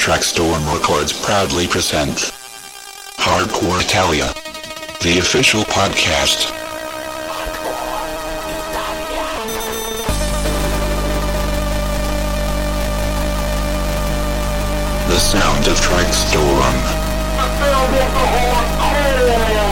Trackstorm Records proudly present Hardcore Italia, the official podcast. The sound of Trackstorm. The sound of the hardcore!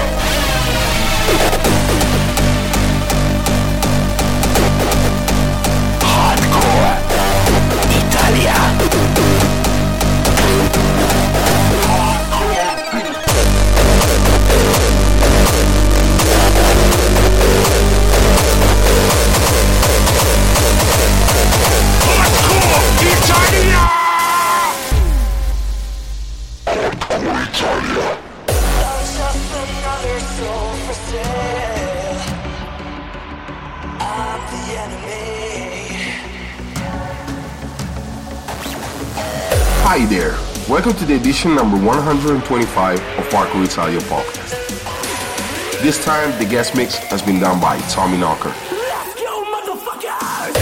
Hi there, welcome to the edition number 125 of Hardcore Italia podcast. This time the guest mix has been done by Tommy Knocker. Let's go, motherfuckers!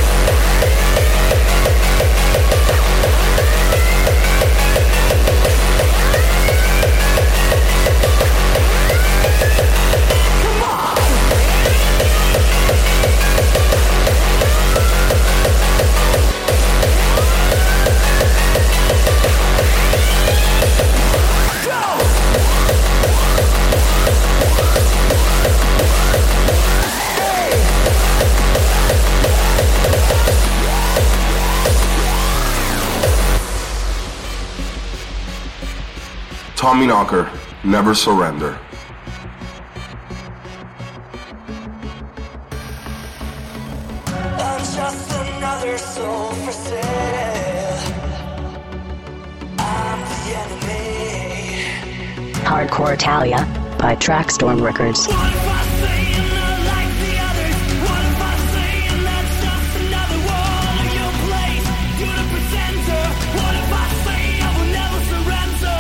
Tommy Knocker, Never Surrender. I'm just another soul for sale. I'm the enemy. Hardcore Italia by Trackstorm Records. What if I say I'm not like the others? What if I say I'm not just another wall in your place? You're the presenter. What if I say I will never surrender?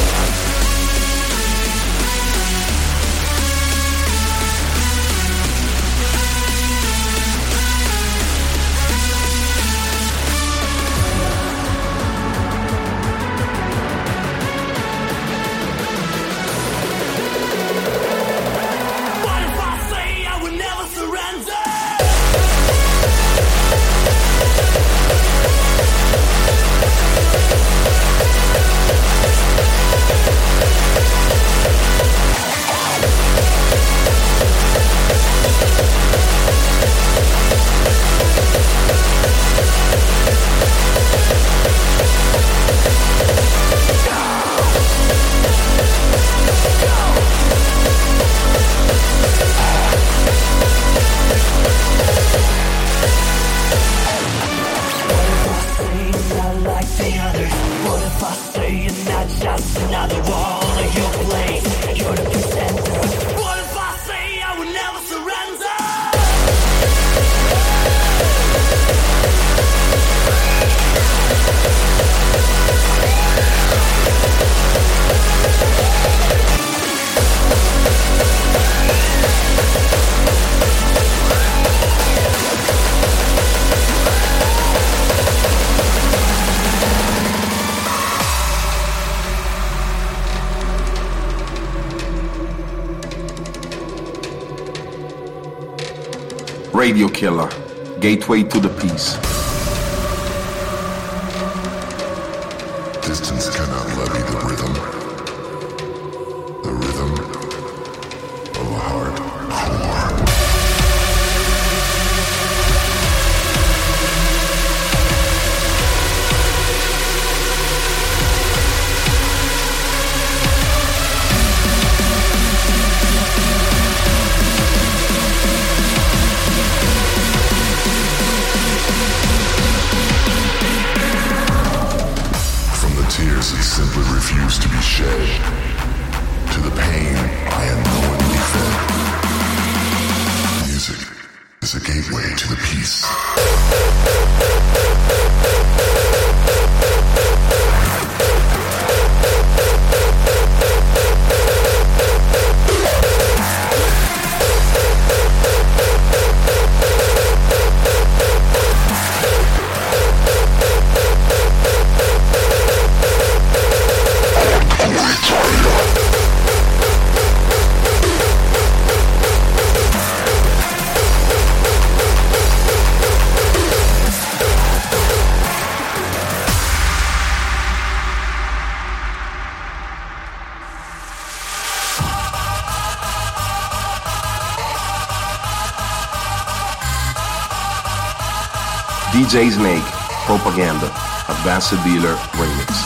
What if I say I will never surrender? Not like the others. What if I say you're not just another wall in your place? You're the presenter. What if I say I will never surrender? Radio Killer, Gateway to the Peace. Distance cannot levy the rhythm. The rhythm of a hardcore. From the tears he simply refused to be shed. DJ Snake, Propaganda, Advanced Dealer Remix.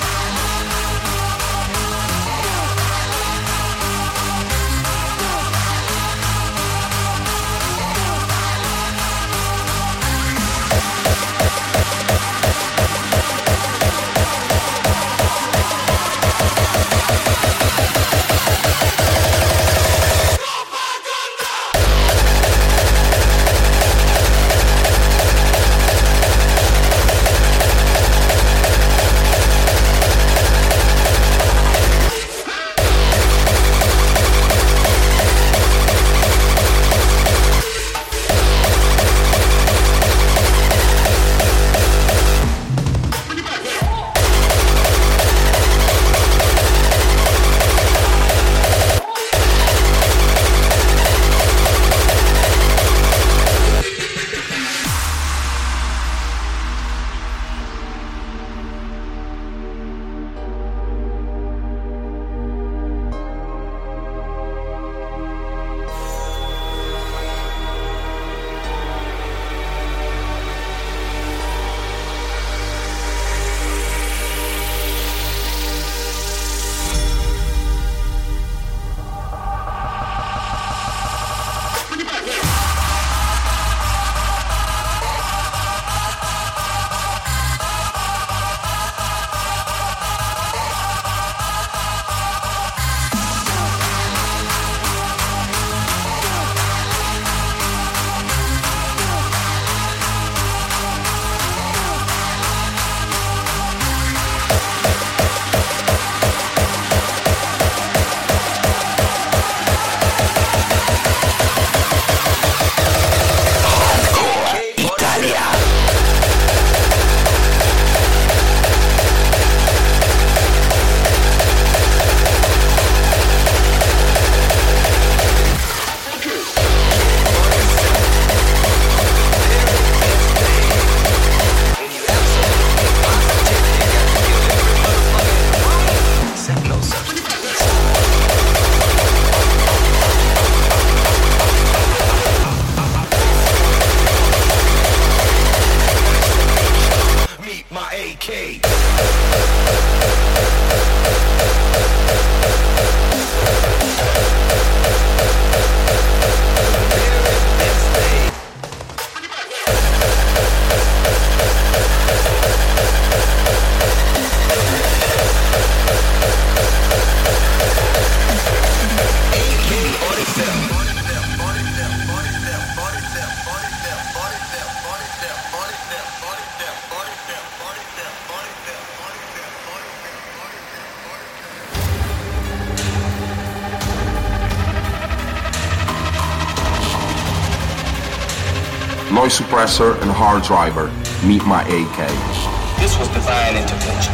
Noise Suppressor and Hard Driver, Meet My AK. This was divine intervention.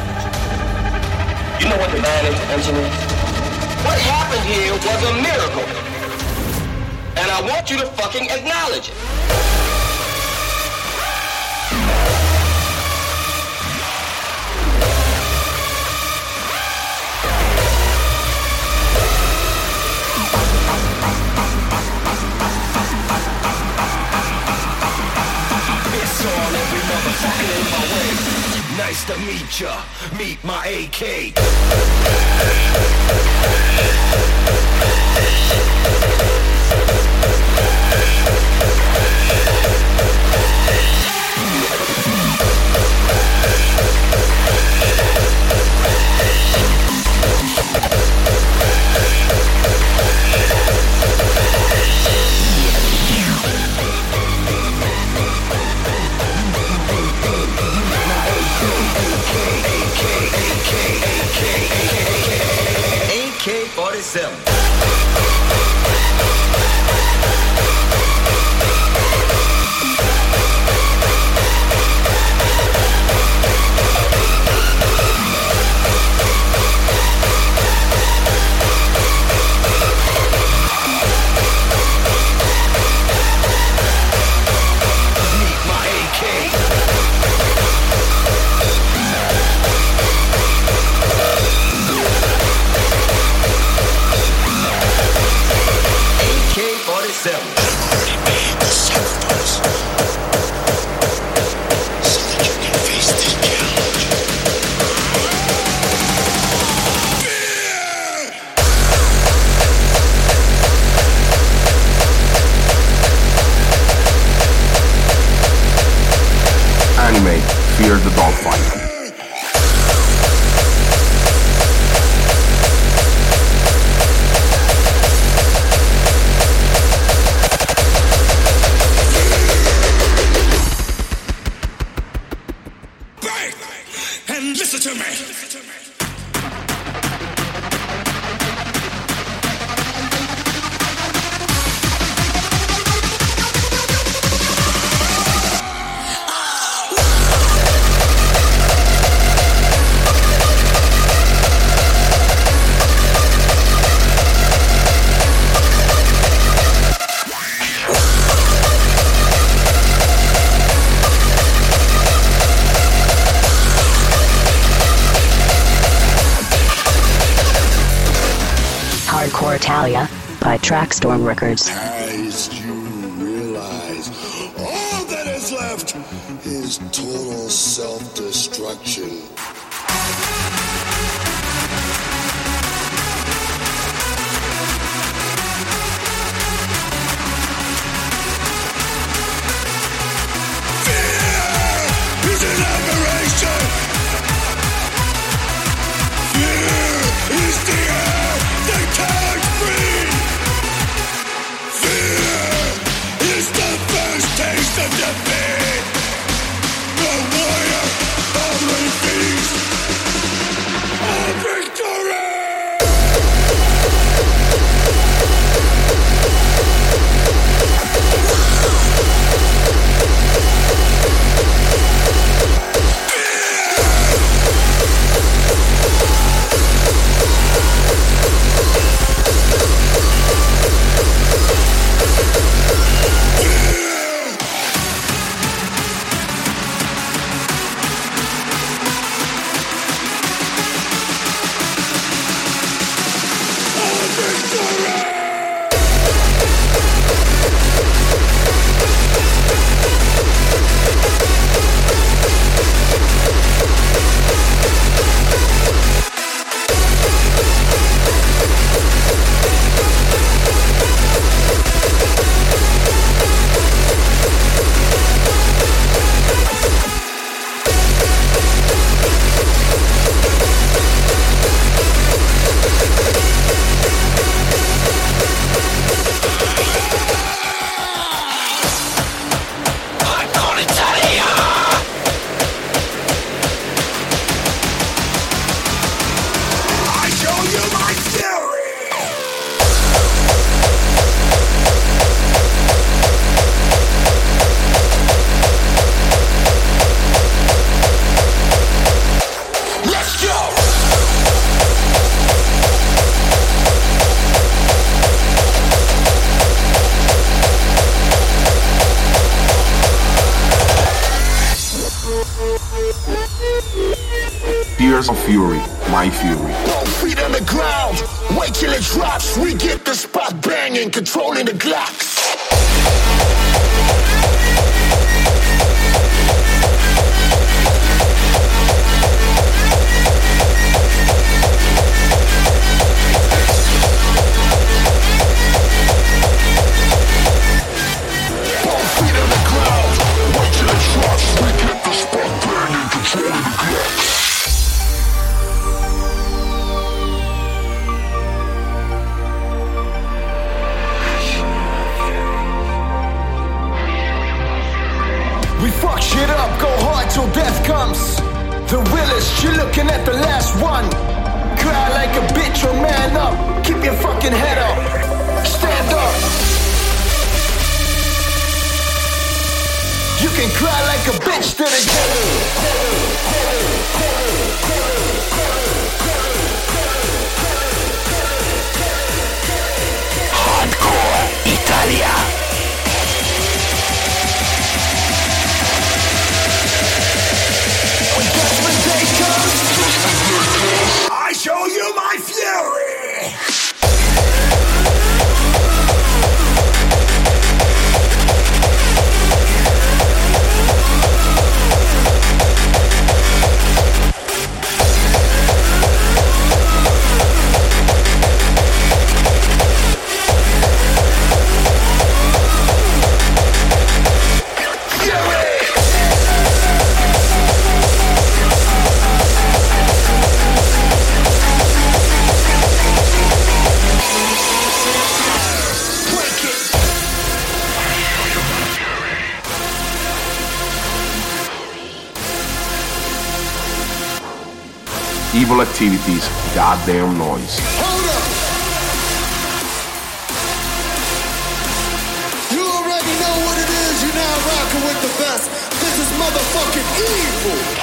You know what divine intervention is? What happened here was a miracle. And I want you to fucking acknowledge it. Nice to meet ya, meet my AK. AK-47. fear the dogfight. And listen to me. Hardcore Italia by Trackstorm Records. As you realize, all that is left is total self-destruction. Fear is an aberration. Fear is the air that can't breathe. Fear is the first taste of defeat. The warrior only feeds on victory. Tears of Fury, My Fury. Both feet on the ground, wait till it drops. We get the spot banging, controlling the Glocks. Both feet on the ground, wait till it drops. We get the spot banging, controlling the Glocks. We fuck shit up, go hard till death comes. The realest, you're looking at the last one. Cry like a bitch or man up. Keep your fucking head up. Stand up. You can cry like a bitch to the Hardcore Italia. When Judgment Day comes, I show you my fury. evil activities, goddamn noise. Hold up! You already know what it is, you're now rocking with the best. This is motherfucking evil!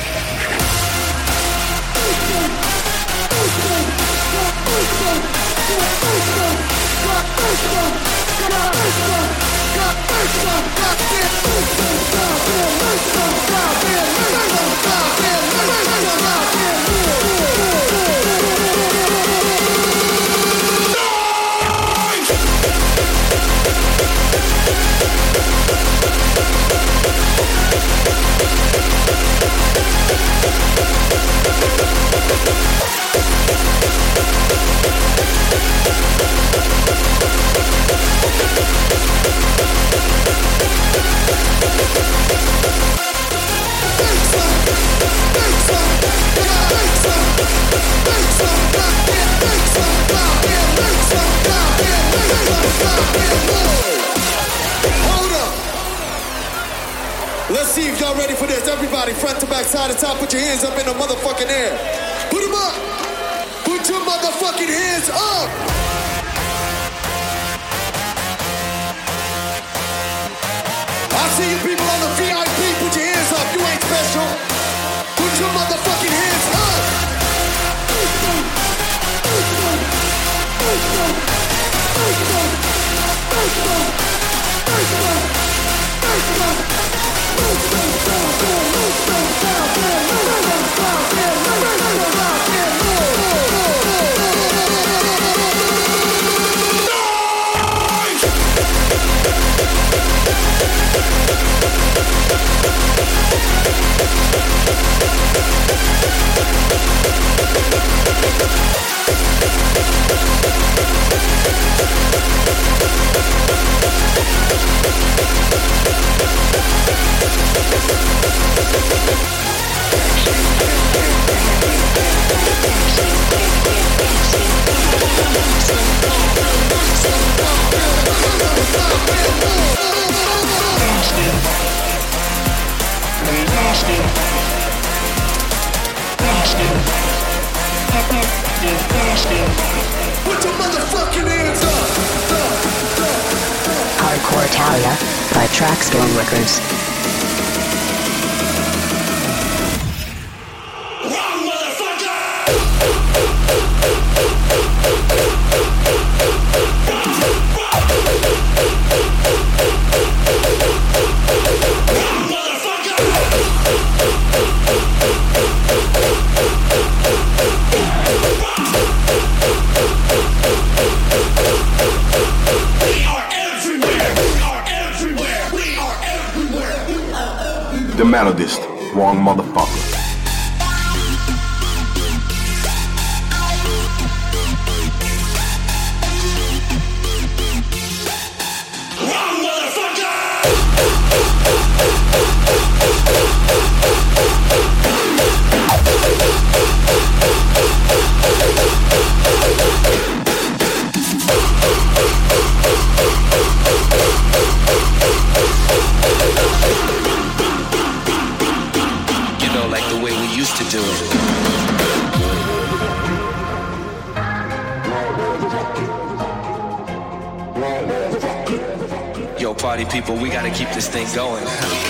Let's see if y'all ready for this. Everybody, front to back, side to top, put your hands up in the motherfucking air. Put them up. Put your motherfucking hands up. I see you people on the VIP. Put your hands up. You ain't special. Put your motherfucking hands up. Put your motherfucking hands up. Hardcore Italia by Trackstorm Records. The Melodist, wrong motherfucker. Like the way we used to do it. Yo, party people, we gotta keep this thing going.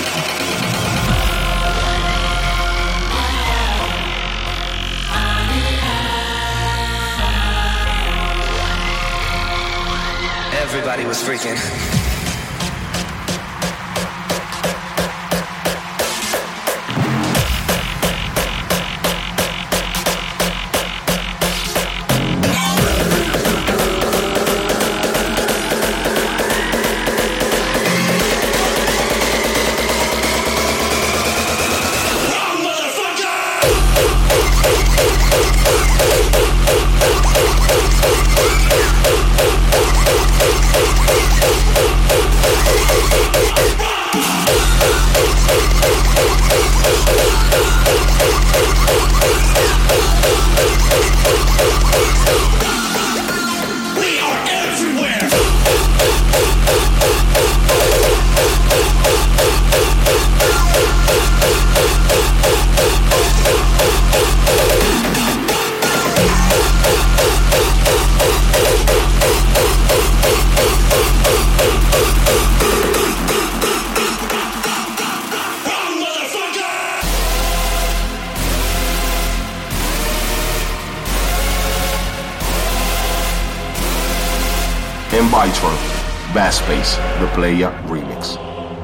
Everybody was freaking. and Bytron, Bass Space, the Playa remix.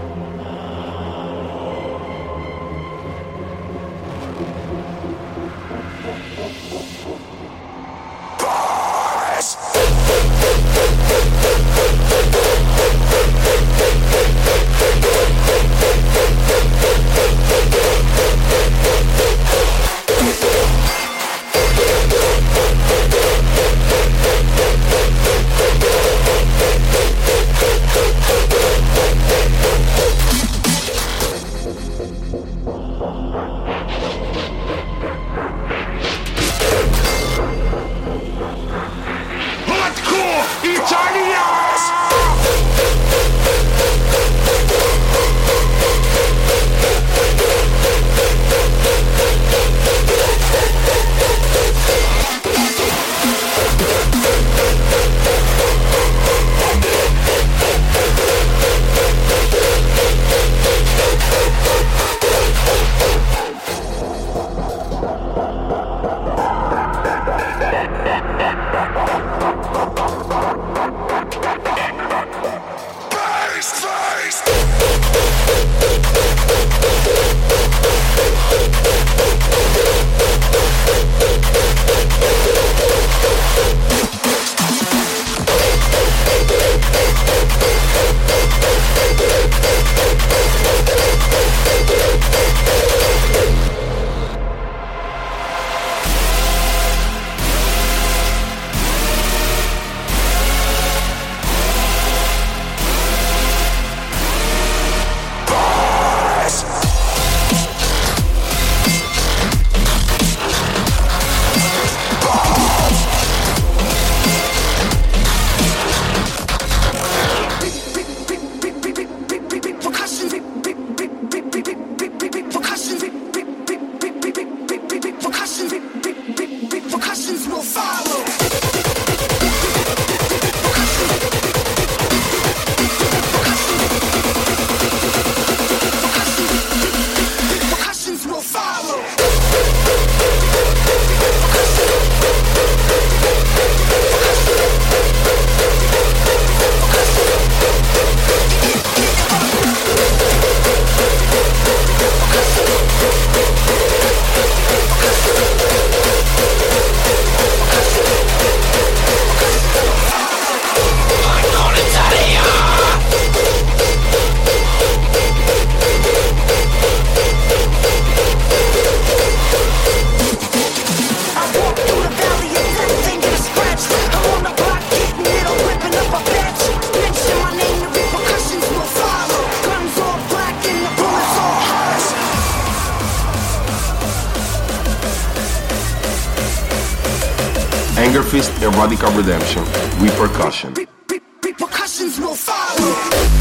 Anger Fist and Radical Redemption, Repercussion. Repercussions will follow.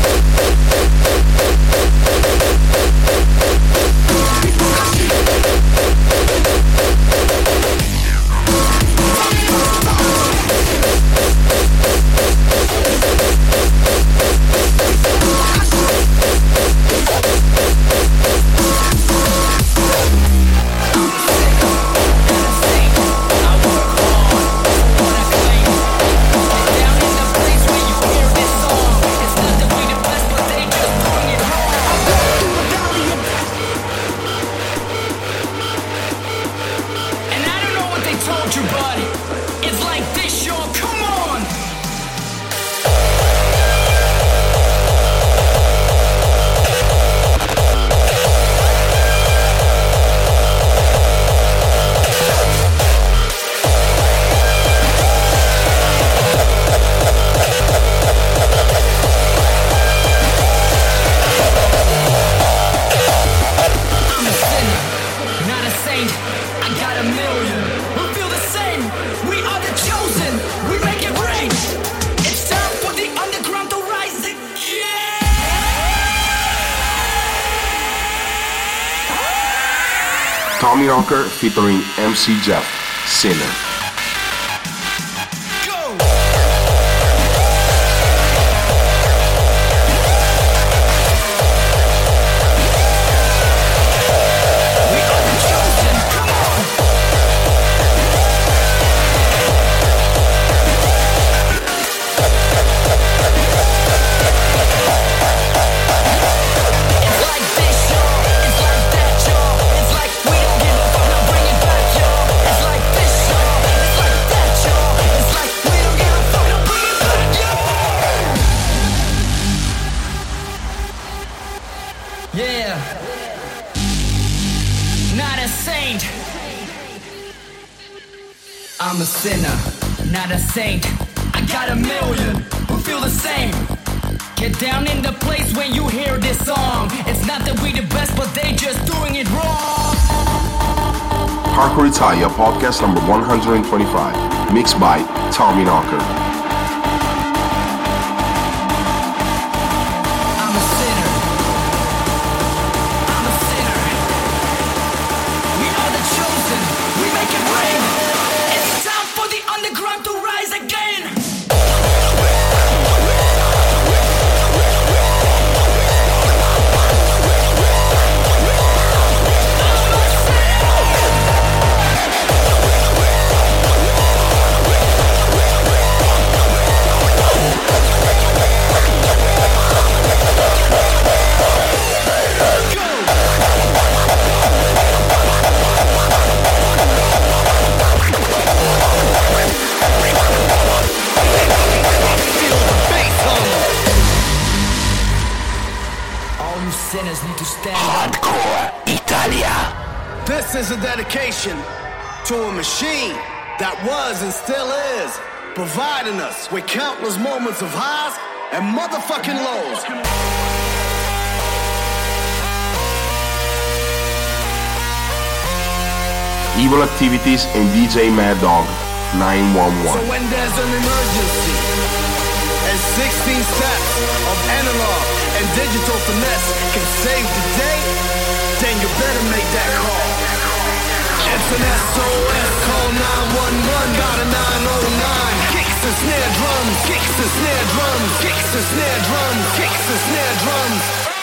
Tommy Hawker featuring MC Jeff, Sinner. saint. I'm a sinner, not a saint. I got a million who feel the same. Get down in the place when you hear this song. It's not that we the best, but they just doing it wrong. Hardcore Italia podcast number 125, mixed by Tommy Knocker. This is a dedication to a machine that was and still is providing us with countless moments of highs and motherfucking lows. Evil Activities and DJ Mad Dog 911. So when there's an emergency and 16 steps of analog and digital finesse can save the day, then you better make that call. It's an SOS, call 911, got a 909. Kicks and snare drums, kicks and snare drums, kicks and snare drums, kicks and snare drums.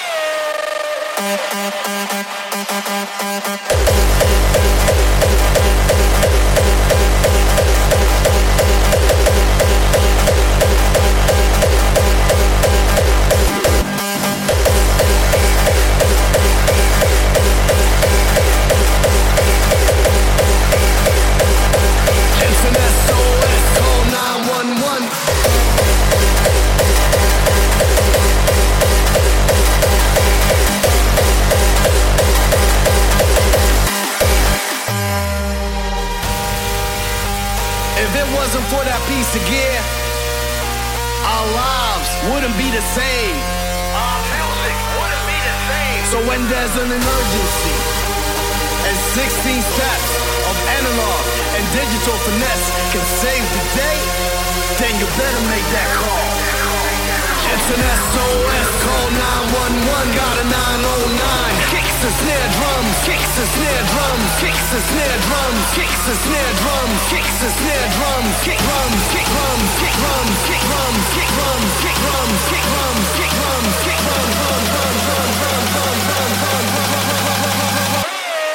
For that piece of gear, our lives wouldn't be the same. Our music wouldn't be the same. So when there's an emergency and 16 steps of analog and digital finesse can save the day, then you better make that call. It's an SOS, call 911, got a 909. Kicks and snare drums, kicks and snare drums, kicks and snare drums, kicks and snare drums, kicks and snare drums, kick drums, kick drums, kick drums, kick drums, kick drums, kick drums, kick drums, kick drums, kick drums, drums, drums, drums, drums, drums, drums, drums, drums.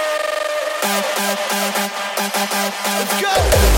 Let's go.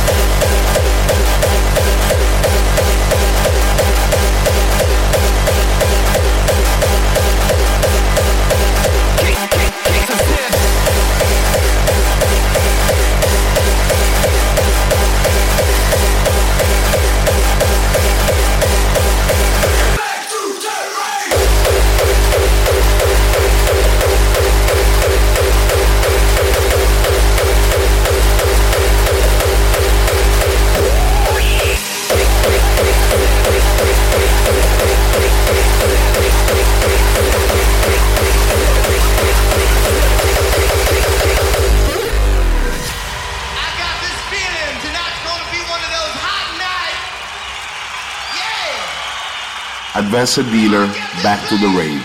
Advanced Dealer, back to the rave.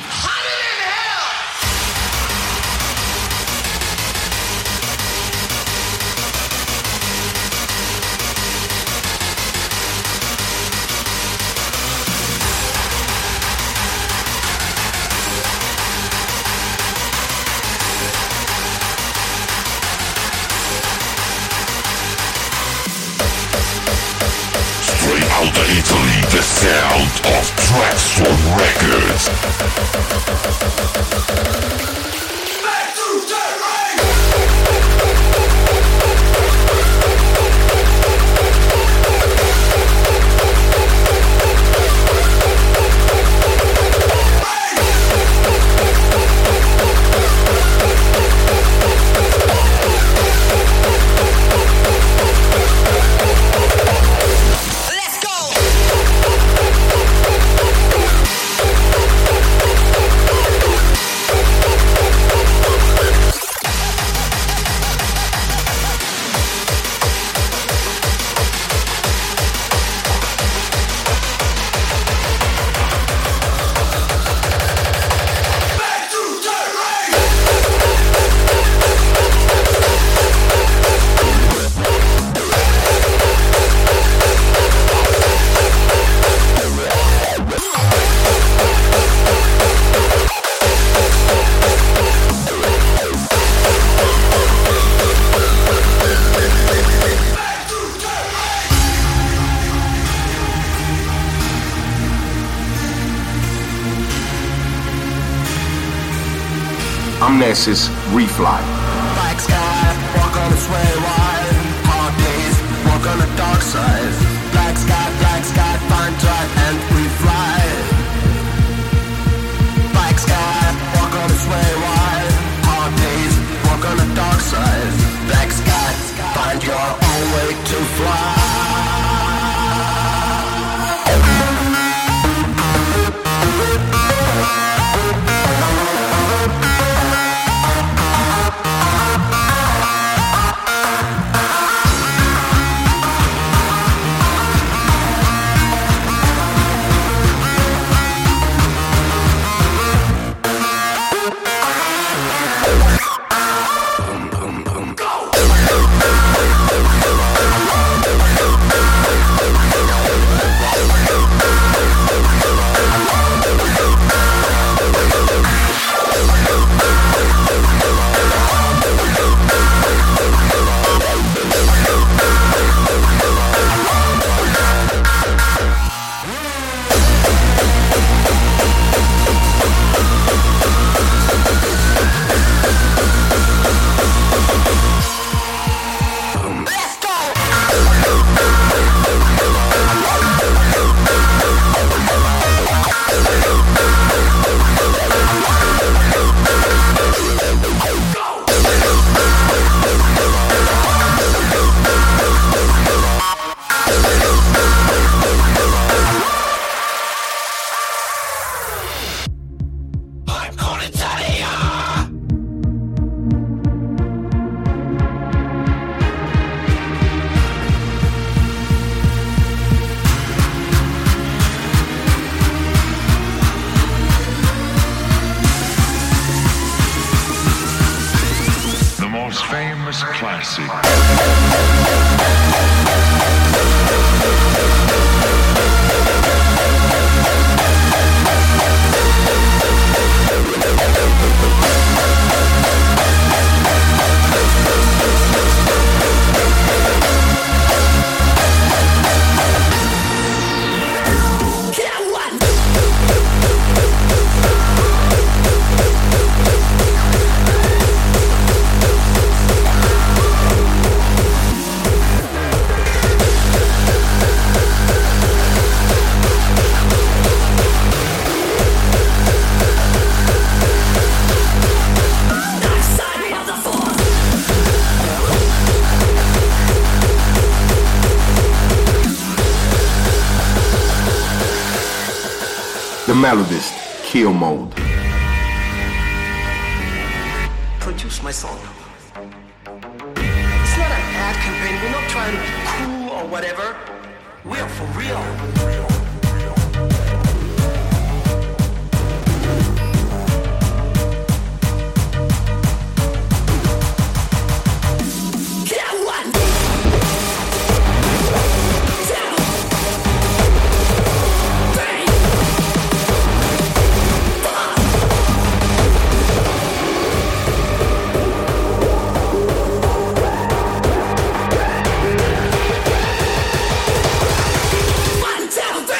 Out of Italy, the sound of Traxxon Records. Back to the Ness's Refly. Black sky, walk on the sway wide. Hard days, walk on the dark side. Black sky, find drive and we fly. Black sky, walk on the sway wide. Hard days, walk on the dark side. Black sky, find your own way to fly. Famous classic. The Melodist, Kill Mode. Produce my song. It's not an ad campaign. We're not trying to be cool or whatever. We are for real. Down,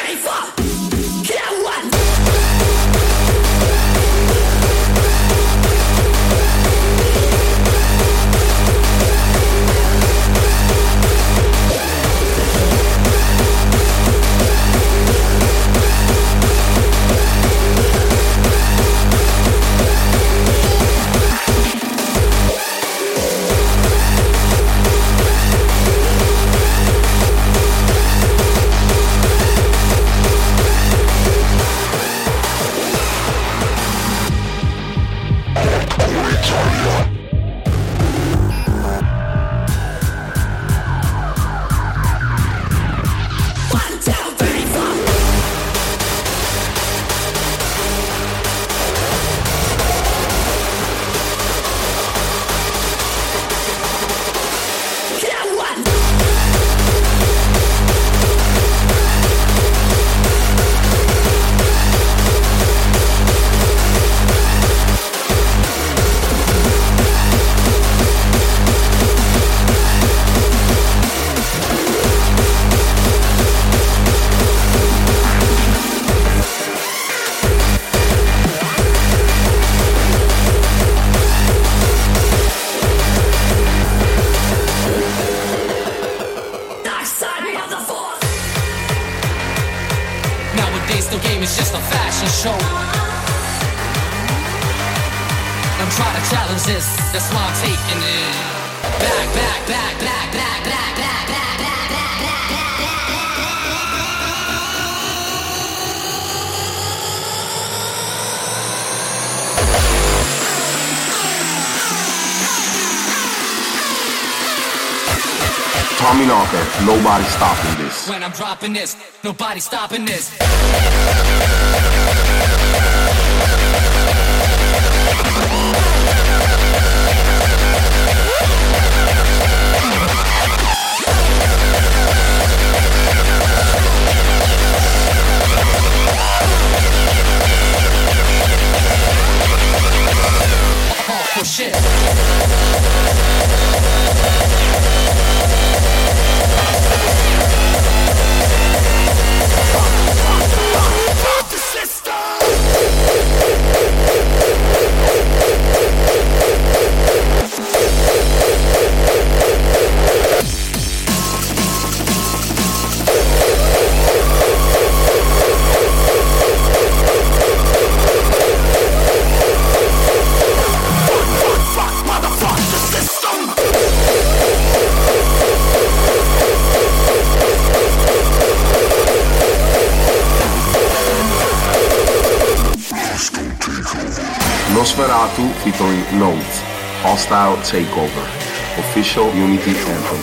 resist. That's why I'm taking it back, back, back, back, back, back, back, back. Tommy Knocker, nobody stopping this. When I'm dropping this, nobody stopping this. Oh shit. Nosferatu featuring Nodes, Hostile Takeover, official Unity Anthem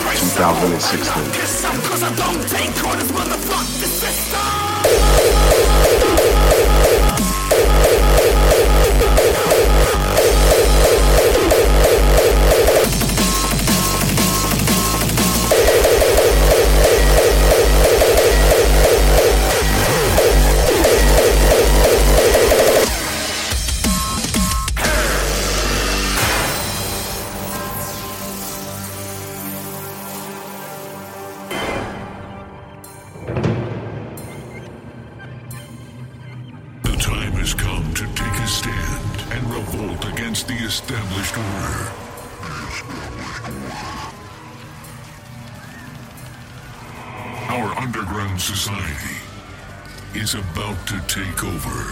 Underground society is about to take over.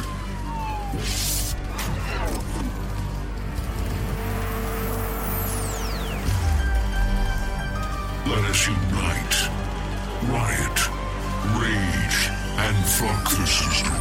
Let us unite, riot, rage, and fuck the system.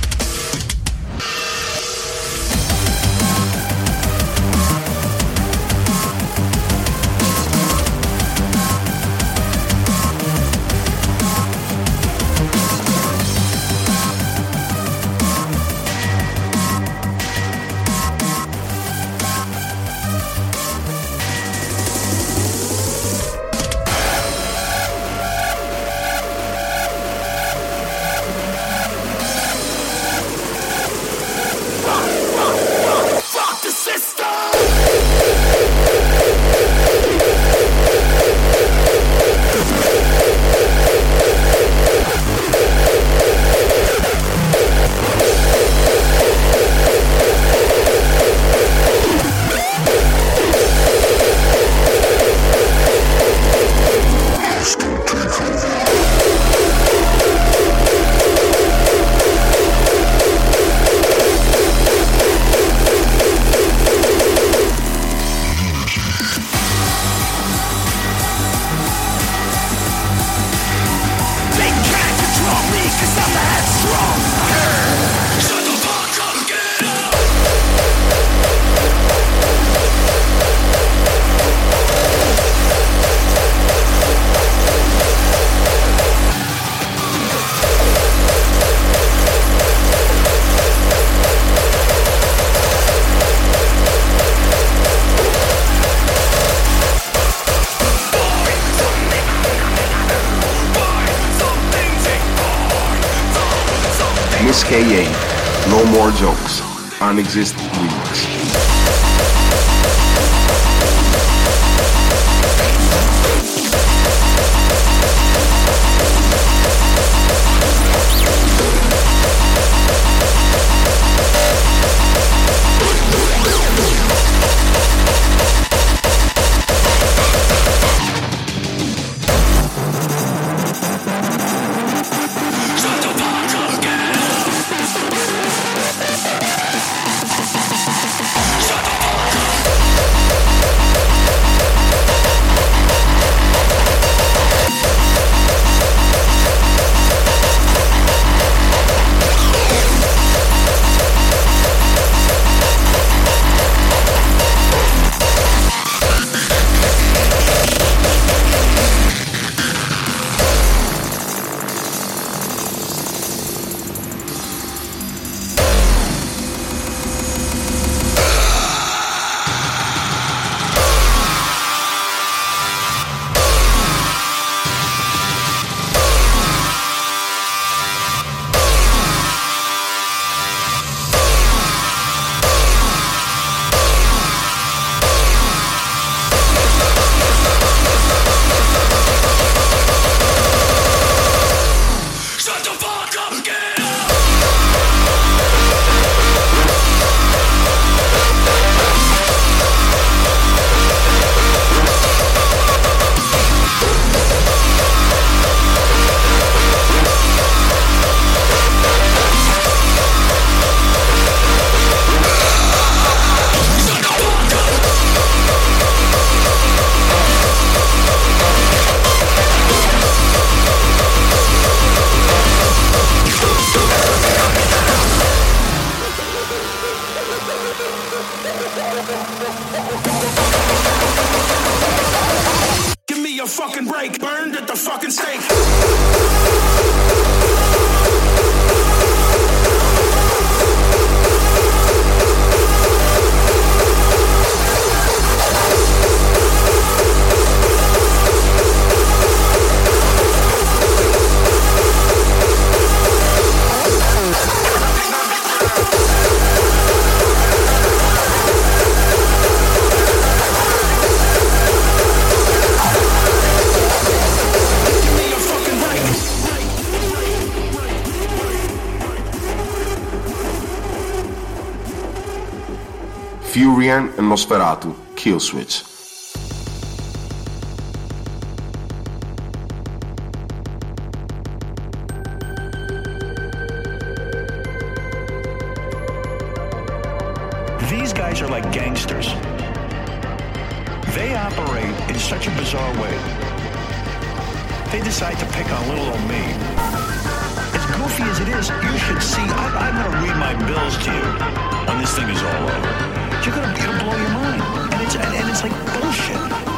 Miss K.A., No More Jokes, Unexist Remix. a fucking break. Burned at the fucking stake. Furian and Nosferatu, Killswitch. These guys are like gangsters. They operate in such a bizarre way. They decide to pick on little old me. As goofy as it is, you should see. I'm going to read my bills to you when this thing is all over. It'll blow your mind. And it's like bullshit.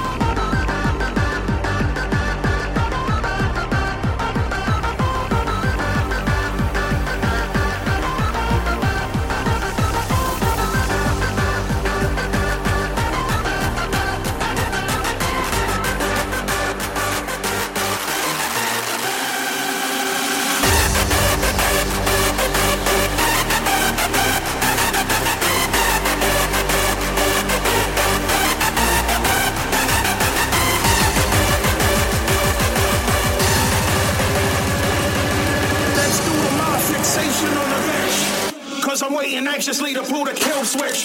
I'm waiting anxiously to pull the kill switch.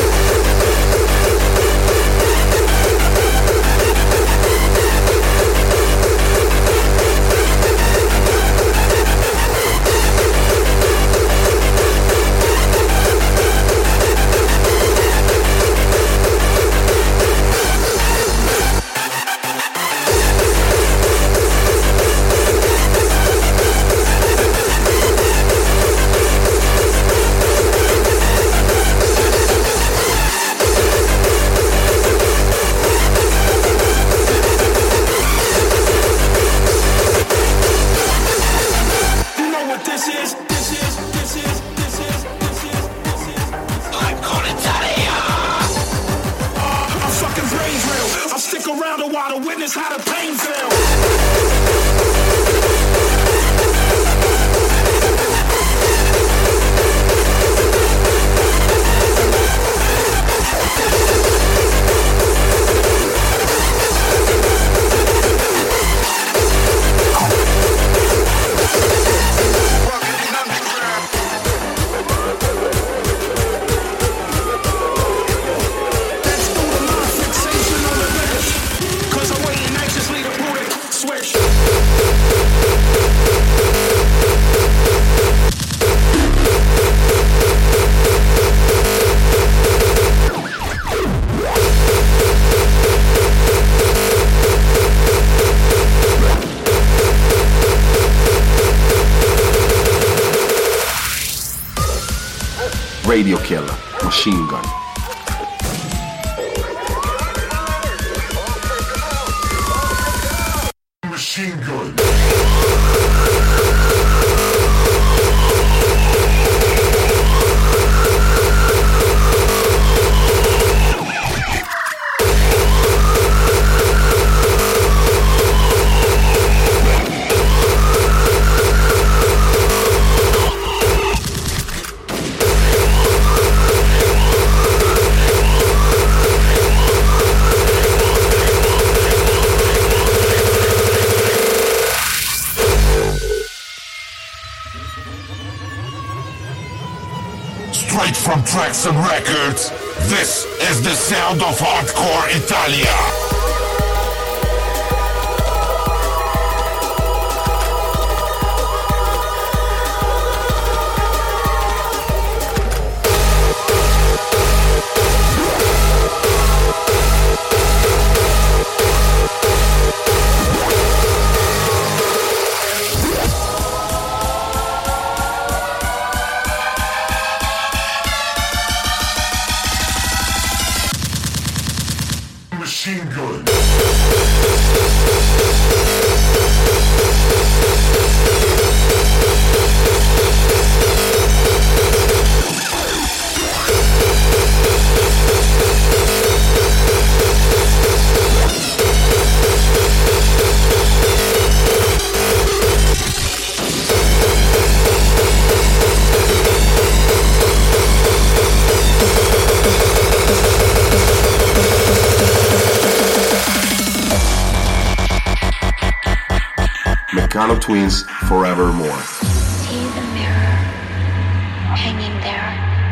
Radio Killer, Machine Gun. Machine Gun. Straight from Tracks and Records, this is the sound of Hardcore Italia. machine gun. Meccano Twins Forevermore. See the mirror hanging there.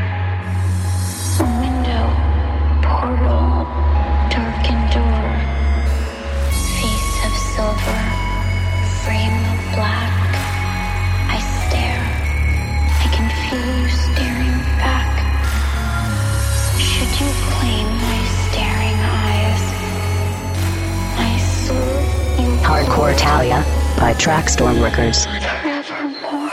Window, portal, darkened door. Face of silver, frame of black. I stare. I can feel you staring back. Should you claim my staring eyes? I saw you. Hardcore Italia by Trackstorm Records. Forevermore.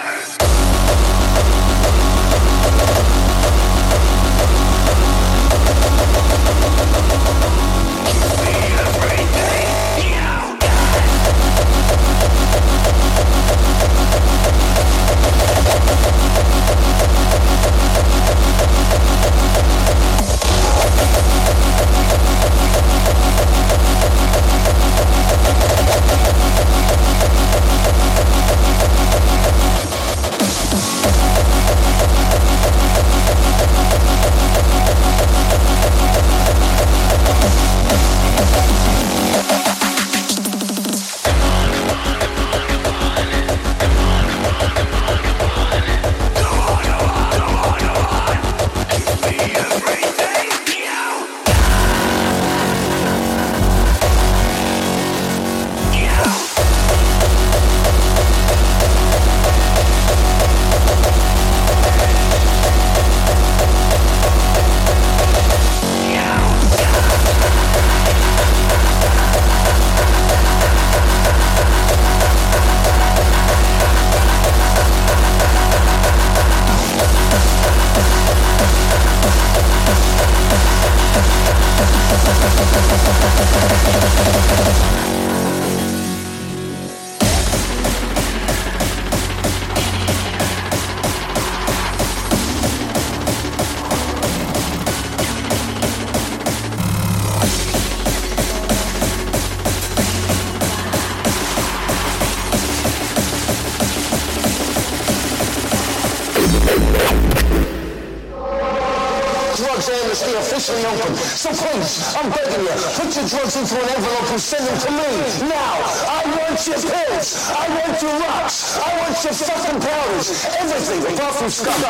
Amnesty officially open. So please, I'm begging you, put your drugs into an envelope and send them to me. Now, I want your pills. I want your rocks. I want your fucking powders. Everything apart from scum.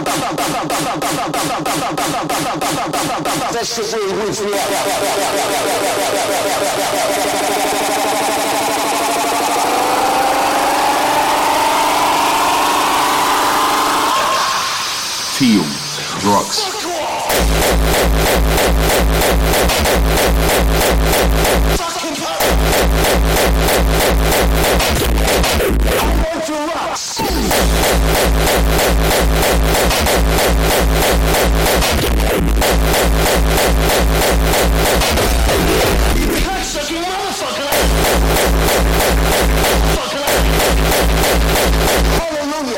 That shit really weeds me out. Teal, drugs. I want your rocks. Cocksucking motherfucker. Hallelujah.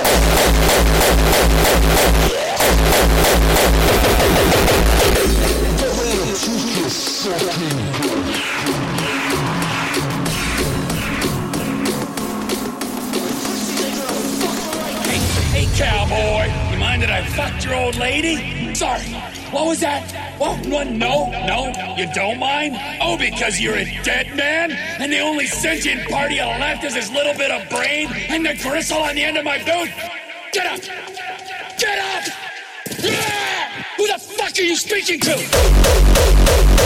Hey, cowboy, you mind that I fucked your old lady? Sorry, what was that? What? No, you don't mind? Oh, because you're a dead man? And the only sentient part of you left is this little bit of brain and the gristle on the end of my boot? Get up! Get up! Yeah! Who the fuck are you speaking to?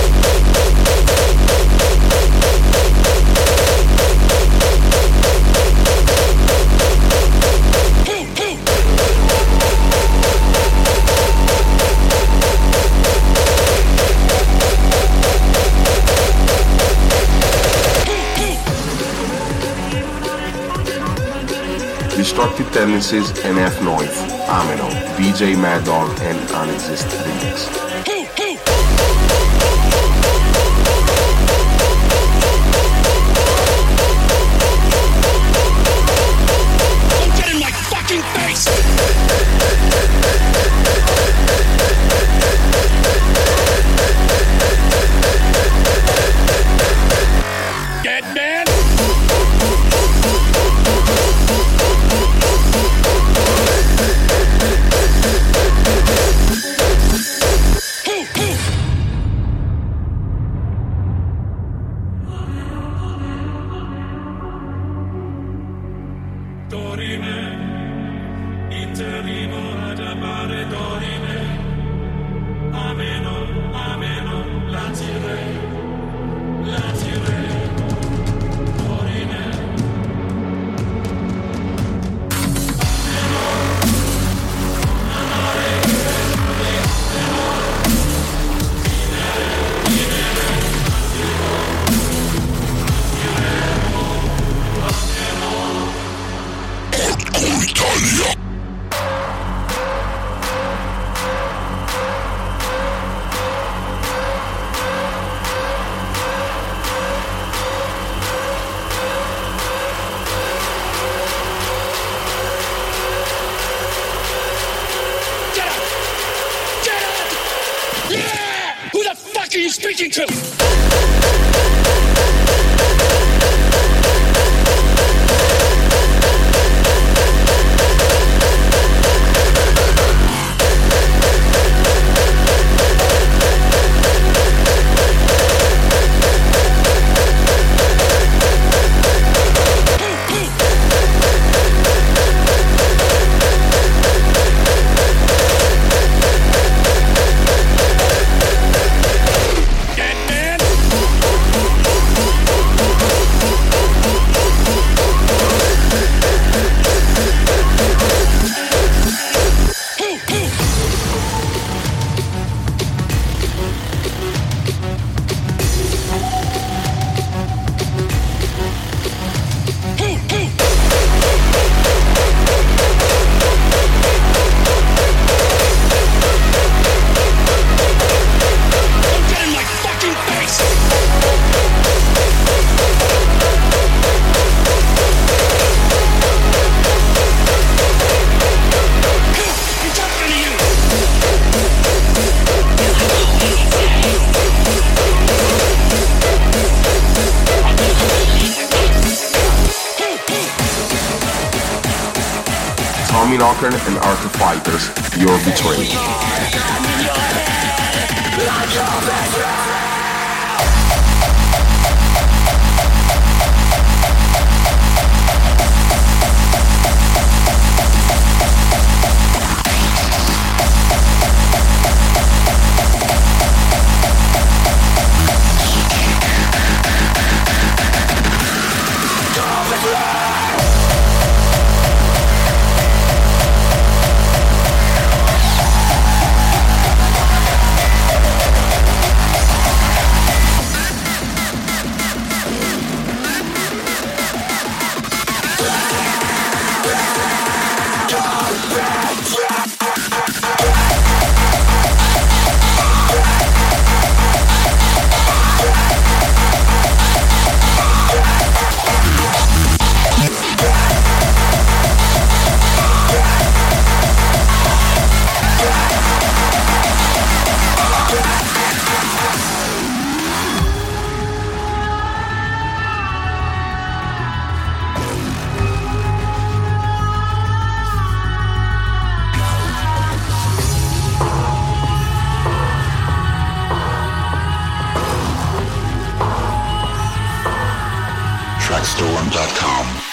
Destructive Tendencies and F Noise, Amino, DJ Mad Dog and Unexist Remix. Tommy Knocker and Arthur Fighters, You're Betrayed. Trackstorm.com